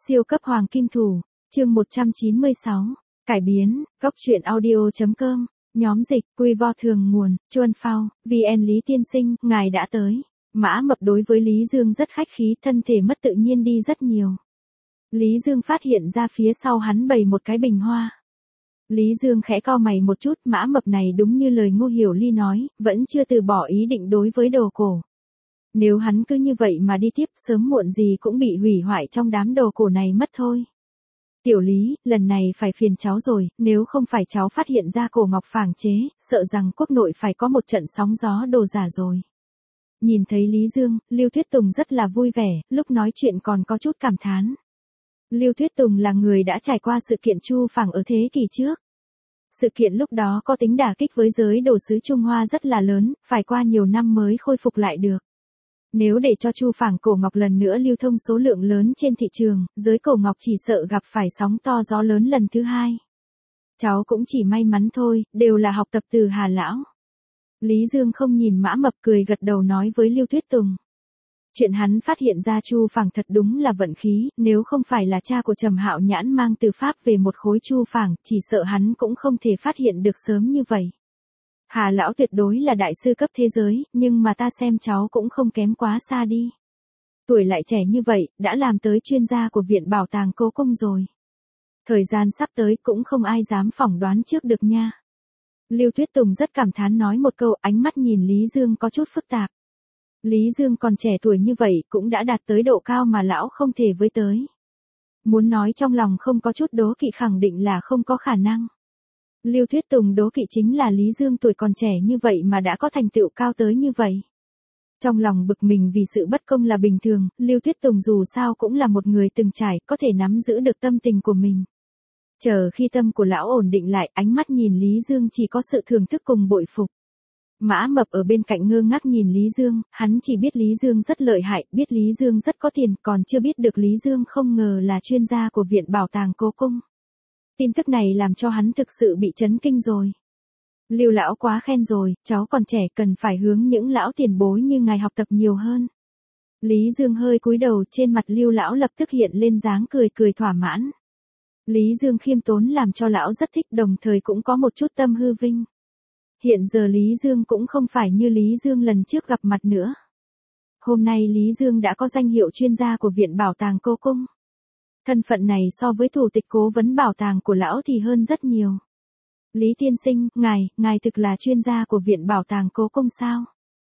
Siêu cấp hoàng kim thủ, chương 196, cải biến, góc truyện audio.com, nhóm dịch, quy vo thường nguồn, Chuân Phao, VN Lý Tiên Sinh, ngài đã tới. Mã Mập đối với Lý Dương rất khách khí, thân thể mất tự nhiên đi rất nhiều. Lý Dương phát hiện ra phía sau hắn bày một cái bình hoa. Lý Dương khẽ cau mày một chút, Mã Mập này đúng như lời Ngô Hiểu Ly nói, vẫn chưa từ bỏ ý định đối với đồ cổ. Nếu hắn cứ như vậy mà đi tiếp, sớm muộn gì cũng bị hủy hoại trong đám đồ cổ này mất thôi. Tiểu Lý, lần này phải phiền cháu rồi, nếu không phải cháu phát hiện ra cổ ngọc phảng chế, sợ rằng quốc nội phải có một trận sóng gió đồ giả rồi. Nhìn thấy Lý Dương, Lưu Thuyết Tùng rất là vui vẻ, lúc nói chuyện còn có chút cảm thán. Lưu Thuyết Tùng là người đã trải qua sự kiện Chu Phảng ở thế kỷ trước. Sự kiện lúc đó có tính đả kích với giới đồ sứ Trung Hoa rất là lớn, phải qua nhiều năm mới khôi phục lại được. Nếu để cho Chu Phảng cổ ngọc lần nữa lưu thông số lượng lớn trên thị trường, giới cổ ngọc chỉ sợ gặp phải sóng to gió lớn lần thứ hai. Cháu cũng chỉ may mắn thôi, đều là học tập từ Hà Lão. Lý Dương không nhìn Mã Mập, cười gật đầu nói với Lưu Thuyết Tùng. Chuyện hắn phát hiện ra Chu Phảng thật đúng là vận khí, nếu không phải là cha của Trầm Hạo Nhãn mang từ Pháp về một khối Chu Phảng, chỉ sợ hắn cũng không thể phát hiện được sớm như vậy. Hà Lão tuyệt đối là đại sư cấp thế giới, nhưng mà ta xem cháu cũng không kém quá xa đi. Tuổi lại trẻ như vậy, đã làm tới chuyên gia của Viện Bảo tàng Cố Cung rồi. Thời gian sắp tới cũng không ai dám phỏng đoán trước được nha. Lưu Thuyết Tùng rất cảm thán nói một câu, ánh mắt nhìn Lý Dương có chút phức tạp. Lý Dương còn trẻ tuổi như vậy cũng đã đạt tới độ cao mà lão không thể với tới. Muốn nói trong lòng không có chút đố kỵ khẳng định là không có khả năng. Lưu Thuyết Tùng đố kỵ chính là Lý Dương tuổi còn trẻ như vậy mà đã có thành tựu cao tới như vậy. Trong lòng bực mình vì sự bất công là bình thường, Lưu Thuyết Tùng dù sao cũng là một người từng trải, có thể nắm giữ được tâm tình của mình. Chờ khi tâm của lão ổn định lại, ánh mắt nhìn Lý Dương chỉ có sự thưởng thức cùng bội phục. Mã Mập ở bên cạnh ngơ ngác nhìn Lý Dương, hắn chỉ biết Lý Dương rất lợi hại, biết Lý Dương rất có tiền, còn chưa biết được Lý Dương không ngờ là chuyên gia của Viện Bảo tàng Cố Cung. Tin tức này làm cho hắn thực sự bị chấn kinh rồi. Lưu lão quá khen rồi, cháu còn trẻ cần phải hướng những lão tiền bối như ngài học tập nhiều hơn. Lý Dương hơi cúi đầu, trên mặt Lưu lão lập tức hiện lên dáng cười cười thỏa mãn. Lý Dương khiêm tốn làm cho lão rất thích, đồng thời cũng có một chút tâm hư vinh. Hiện giờ Lý Dương cũng không phải như Lý Dương lần trước gặp mặt nữa. Hôm nay Lý Dương đã có danh hiệu chuyên gia của Viện Bảo tàng Cố Cung. Thân phận này so với thủ tịch cố vấn bảo tàng của lão thì hơn rất nhiều. Lý Tiên Sinh, ngài thực là chuyên gia của Viện Bảo tàng Cố Cung sao?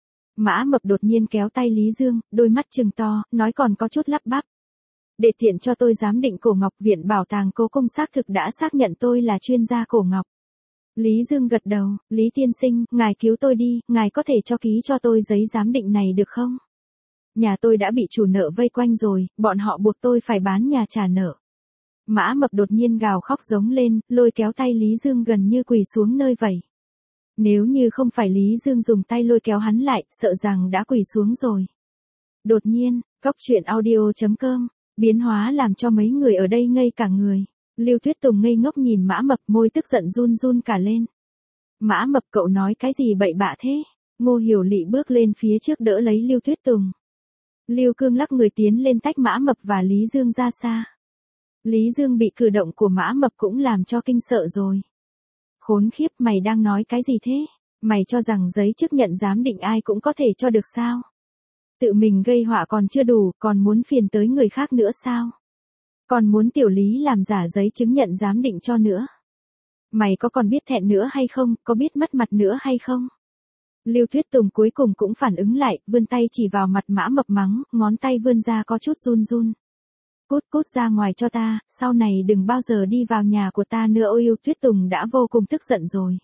Mã Mập đột nhiên kéo tay Lý Dương, đôi mắt trừng to, nói còn có chút lắp bắp. Để tiện cho tôi giám định cổ ngọc, Viện Bảo tàng Cố Cung xác thực đã xác nhận tôi là chuyên gia cổ ngọc. Lý Dương gật đầu, Lý Tiên Sinh, ngài cứu tôi đi, ngài có thể cho ký cho tôi giấy giám định này được không? Nhà tôi đã bị chủ nợ vây quanh rồi, bọn họ buộc tôi phải bán nhà trả nợ. Mã Mập đột nhiên gào khóc giống lên, lôi kéo tay Lý Dương gần như quỳ xuống nơi vậy. Nếu như không phải Lý Dương dùng tay lôi kéo hắn lại, sợ rằng đã quỳ xuống rồi. Đột nhiên, góc truyện audio.com, biến hóa làm cho mấy người ở đây ngây cả người. Lưu Thuyết Tùng ngây ngốc nhìn Mã Mập, môi tức giận run run cả lên. Mã Mập, cậu nói cái gì bậy bạ thế? Ngô Hiểu Lị bước lên phía trước đỡ lấy Lưu Thuyết Tùng. Lưu Cương lắc người tiến lên tách Mã Mập và Lý Dương ra xa. Lý Dương bị cử động của Mã Mập cũng làm cho kinh sợ rồi. Khốn khiếp, mày đang nói cái gì thế? Mày cho rằng giấy chứng nhận giám định ai cũng có thể cho được sao? Tự mình gây họa còn chưa đủ, còn muốn phiền tới người khác nữa sao? Còn muốn tiểu Lý làm giả giấy chứng nhận giám định cho nữa? Mày có còn biết thẹn nữa hay không, có biết mất mặt nữa hay không? Lưu Thuyết Tùng cuối cùng cũng phản ứng lại, vươn tay chỉ vào mặt Mã Mập mắng, ngón tay vươn ra có chút run run. Cút cút ra ngoài cho ta, sau này đừng bao giờ đi vào nhà của ta nữa. Ôi, Lưu Thuyết Tùng đã vô cùng tức giận rồi.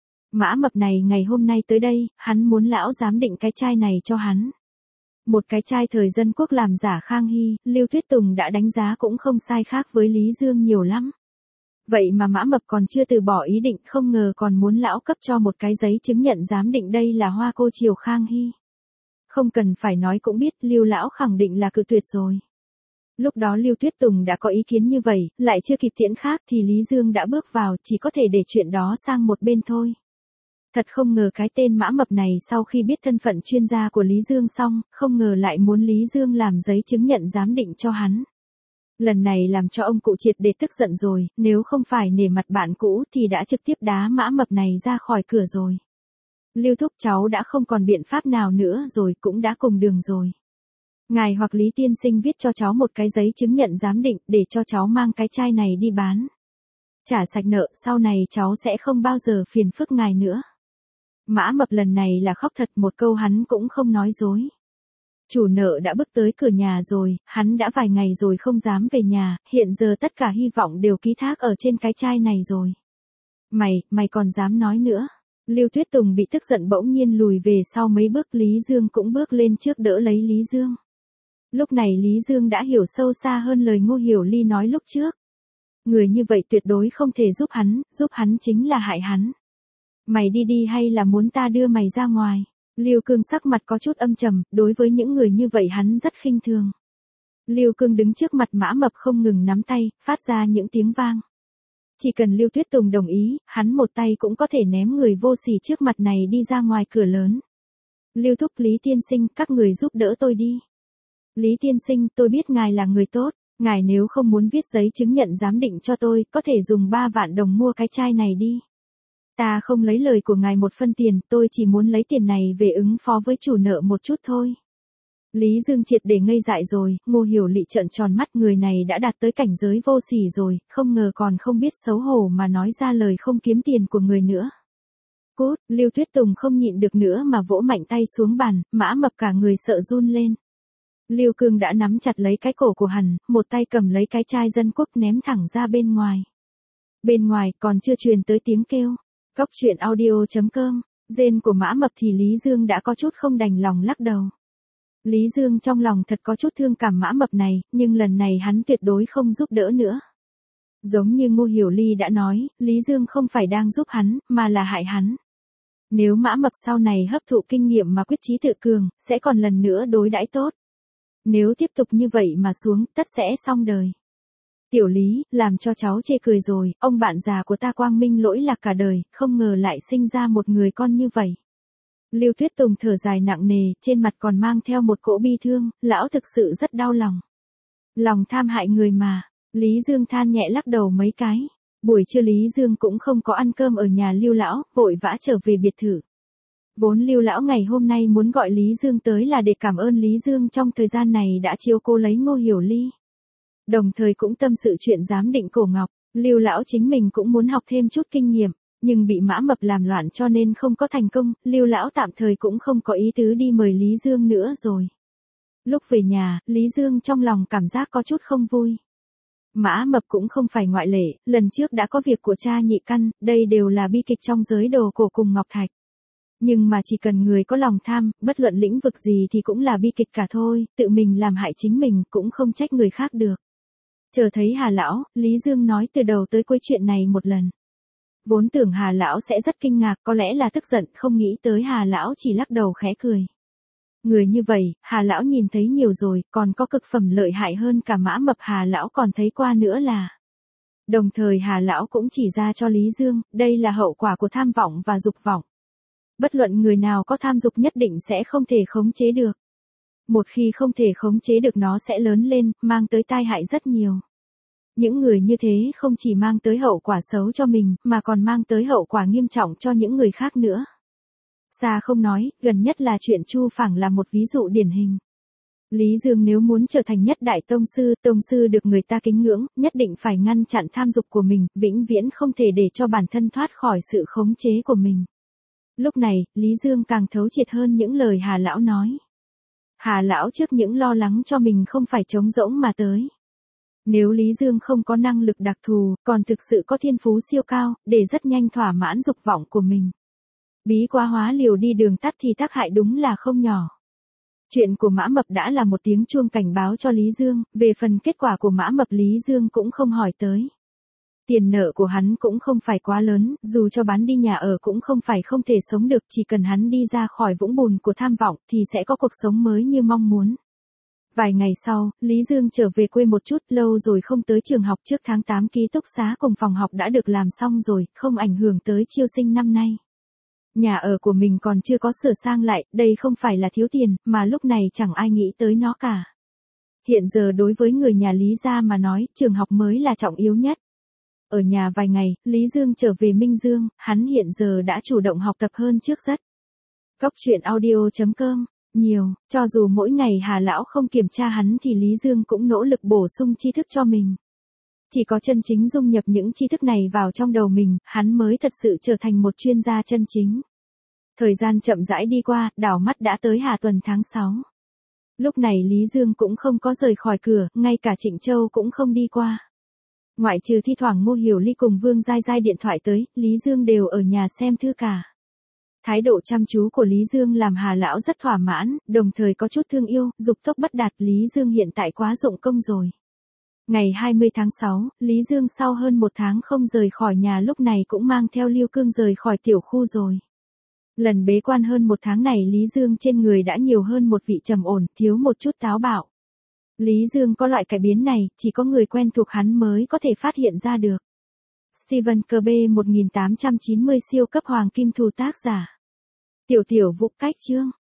Mã Mập này ngày hôm nay tới đây, hắn muốn lão giám định cái chai này cho hắn. Một cái chai thời dân quốc làm giả Khang Hy, Lưu Thuyết Tùng đã đánh giá cũng không sai khác với Lý Dương nhiều lắm. Vậy mà Mã Mập còn chưa từ bỏ ý định, không ngờ còn muốn lão cấp cho một cái giấy chứng nhận giám định đây là hoa cô triều Khang Hy. Không cần phải nói cũng biết, Lưu lão khẳng định là cự tuyệt rồi. Lúc đó Lưu Thuyết Tùng đã có ý kiến như vậy, lại chưa kịp tiễn khác thì Lý Dương đã bước vào, chỉ có thể để chuyện đó sang một bên thôi. Thật không ngờ cái tên Mã Mập này sau khi biết thân phận chuyên gia của Lý Dương xong, không ngờ lại muốn Lý Dương làm giấy chứng nhận giám định cho hắn. Lần này làm cho ông cụ triệt để tức giận rồi, nếu không phải nể mặt bạn cũ thì đã trực tiếp đá Mã Mập này ra khỏi cửa rồi. Lưu thúc cháu đã không còn biện pháp nào nữa rồi, cũng đã cùng đường rồi. Ngài hoặc Lý tiên sinh viết cho cháu một cái giấy chứng nhận giám định để cho cháu mang cái chai này đi bán. Trả sạch nợ, sau này cháu sẽ không bao giờ phiền phức ngài nữa. Mã Mập lần này là khóc thật, một câu hắn cũng không nói dối. Chủ nợ đã bước tới cửa nhà rồi, hắn đã vài ngày rồi không dám về nhà, hiện giờ tất cả hy vọng đều ký thác ở trên cái chai này rồi. Mày còn dám nói nữa. Lưu Tuyết Tùng bị tức giận bỗng nhiên lùi về sau mấy bước, Lý Dương cũng bước lên trước đỡ lấy Lý Dương. Lúc này Lý Dương đã hiểu sâu xa hơn lời Ngô Hiểu Ly nói lúc trước. Người như vậy tuyệt đối không thể giúp hắn chính là hại hắn. Mày đi đi hay là muốn ta đưa mày ra ngoài? Lưu Cương sắc mặt có chút âm trầm, đối với những người như vậy hắn rất khinh thường. Lưu Cương đứng trước mặt Mã Mập không ngừng nắm tay, phát ra những tiếng vang. Chỉ cần Lưu Tuyết Tùng đồng ý, hắn một tay cũng có thể ném người vô sỉ trước mặt này đi ra ngoài cửa lớn. Lưu thúc, Lý tiên sinh, các người giúp đỡ tôi đi. Lý tiên sinh, tôi biết ngài là người tốt, ngài nếu không muốn viết giấy chứng nhận giám định cho tôi, có thể dùng 3 vạn đồng mua cái chai này đi. Ta không lấy lời của ngài một phân tiền, tôi chỉ muốn lấy tiền này về ứng phó với chủ nợ một chút thôi. Lý Dương triệt để ngây dại rồi, Ngô Hiểu Lị trợn tròn mắt, người này đã đạt tới cảnh giới vô sỉ rồi, không ngờ còn không biết xấu hổ mà nói ra lời không kiếm tiền của người nữa. Cút, Lưu Tuyết Tùng không nhịn được nữa mà vỗ mạnh tay xuống bàn, Mã Mập cả người sợ run lên. Lưu Cương đã nắm chặt lấy cái cổ của hắn, một tay cầm lấy cái chai dân quốc ném thẳng ra bên ngoài. Bên ngoài còn chưa truyền tới tiếng kêu. Cóc truyện audio.com, rên của Mã Mập thì Lý Dương đã có chút không đành lòng lắc đầu. Lý Dương trong lòng thật có chút thương cảm Mã Mập này, nhưng lần này hắn tuyệt đối không giúp đỡ nữa. Giống như Ngô Hiểu Ly đã nói, Lý Dương không phải đang giúp hắn, mà là hại hắn. Nếu Mã Mập sau này hấp thụ kinh nghiệm mà quyết chí tự cường, sẽ còn lần nữa đối đãi tốt. Nếu tiếp tục như vậy mà xuống, tất sẽ xong đời. Tiểu Lý, làm cho cháu chê cười rồi, ông bạn già của ta quang minh lỗi lạc cả đời, không ngờ lại sinh ra một người con như vậy. Lưu Tuyết Tùng thở dài nặng nề, trên mặt còn mang theo một cỗ bi thương, lão thực sự rất đau lòng. Lòng tham hại người mà, Lý Dương than nhẹ lắc đầu mấy cái. Buổi trưa Lý Dương cũng không có ăn cơm ở nhà Lưu lão, vội vã trở về biệt thự. Vốn Lưu lão ngày hôm nay muốn gọi Lý Dương tới là để cảm ơn Lý Dương trong thời gian này đã chiếu cố lấy Ngô Hiểu Ly. Đồng thời cũng tâm sự chuyện giám định cổ ngọc, Lưu lão chính mình cũng muốn học thêm chút kinh nghiệm, nhưng bị Mã Mập làm loạn cho nên không có thành công, Lưu lão tạm thời cũng không có ý tứ đi mời Lý Dương nữa rồi. Lúc về nhà, Lý Dương trong lòng cảm giác có chút không vui. Mã Mập cũng không phải ngoại lệ, lần trước đã có việc của cha nhị căn, đây đều là bi kịch trong giới đồ cổ cùng Ngọc Thạch. Nhưng mà chỉ cần người có lòng tham, bất luận lĩnh vực gì thì cũng là bi kịch cả thôi, tự mình làm hại chính mình cũng không trách người khác được. Chờ thấy Hà lão, Lý Dương nói từ đầu tới cuối chuyện này một lần. Vốn tưởng Hà lão sẽ rất kinh ngạc, có lẽ là tức giận, không nghĩ tới Hà lão chỉ lắc đầu khẽ cười. Người như vậy, Hà lão nhìn thấy nhiều rồi, còn có cực phẩm lợi hại hơn cả Mã Mập Hà lão còn thấy qua nữa là. Đồng thời Hà lão cũng chỉ ra cho Lý Dương, đây là hậu quả của tham vọng và dục vọng. Bất luận người nào có tham dục nhất định sẽ không thể khống chế được. Một khi không thể khống chế được nó sẽ lớn lên, mang tới tai hại rất nhiều. Những người như thế không chỉ mang tới hậu quả xấu cho mình, mà còn mang tới hậu quả nghiêm trọng cho những người khác nữa. Xa không nói, gần nhất là chuyện Chu Phẳng là một ví dụ điển hình. Lý Dương nếu muốn trở thành nhất đại tông sư được người ta kính ngưỡng, nhất định phải ngăn chặn tham dục của mình, vĩnh viễn không thể để cho bản thân thoát khỏi sự khống chế của mình. Lúc này, Lý Dương càng thấu triệt hơn những lời Hà lão nói. Hà lão trước những lo lắng cho mình không phải trống rỗng mà tới. Nếu Lý Dương không có năng lực đặc thù, còn thực sự có thiên phú siêu cao, để rất nhanh thỏa mãn dục vọng của mình. Bí quá hóa liều đi đường tắt thì tác hại đúng là không nhỏ. Chuyện của Mã Mập đã là một tiếng chuông cảnh báo cho Lý Dương, về phần kết quả của Mã Mập Lý Dương cũng không hỏi tới. Tiền nợ của hắn cũng không phải quá lớn, dù cho bán đi nhà ở cũng không phải không thể sống được, chỉ cần hắn đi ra khỏi vũng bùn của tham vọng thì sẽ có cuộc sống mới như mong muốn. Vài ngày sau, Lý Dương trở về quê một chút, lâu rồi không tới trường học, trước tháng 8 ký túc xá cùng phòng học đã được làm xong rồi, không ảnh hưởng tới chiêu sinh năm nay. Nhà ở của mình còn chưa có sửa sang lại, đây không phải là thiếu tiền, mà lúc này chẳng ai nghĩ tới nó cả. Hiện giờ đối với người nhà Lý gia mà nói, trường học mới là trọng yếu nhất. Ở nhà vài ngày, Lý Dương trở về Minh Dương, hắn hiện giờ đã chủ động học tập hơn trước rất. Góc truyện audio.com, nhiều, cho dù mỗi ngày Hà Lão không kiểm tra hắn thì Lý Dương cũng nỗ lực bổ sung tri thức cho mình. Chỉ có chân chính dung nhập những tri thức này vào trong đầu mình, hắn mới thật sự trở thành một chuyên gia chân chính. Thời gian chậm rãi đi qua, đảo mắt đã tới hạ tuần tháng 6. Lúc này Lý Dương cũng không có rời khỏi cửa, ngay cả Trịnh Châu cũng không đi qua. Ngoại trừ thi thoảng Ngô Hiểu Ly cùng Vương Giai Giai điện thoại tới, Lý Dương đều ở nhà xem thư cả. Thái độ chăm chú của Lý Dương làm Hà Lão rất thỏa mãn, đồng thời có chút thương yêu, dục tốc bất đạt. Lý Dương hiện tại quá dụng công rồi. Ngày 20 tháng 6, Lý Dương sau hơn một tháng không rời khỏi nhà lúc này cũng mang theo Lưu Cương rời khỏi tiểu khu rồi. Lần bế quan hơn một tháng này Lý Dương trên người đã nhiều hơn một vị trầm ổn, thiếu một chút táo bạo. Lý Dương có loại cải biến này, chỉ có người quen thuộc hắn mới có thể phát hiện ra được. Stephen Kirby 1890 siêu cấp hoàng kim thủ tác giả. Tiểu Vũ cách chương.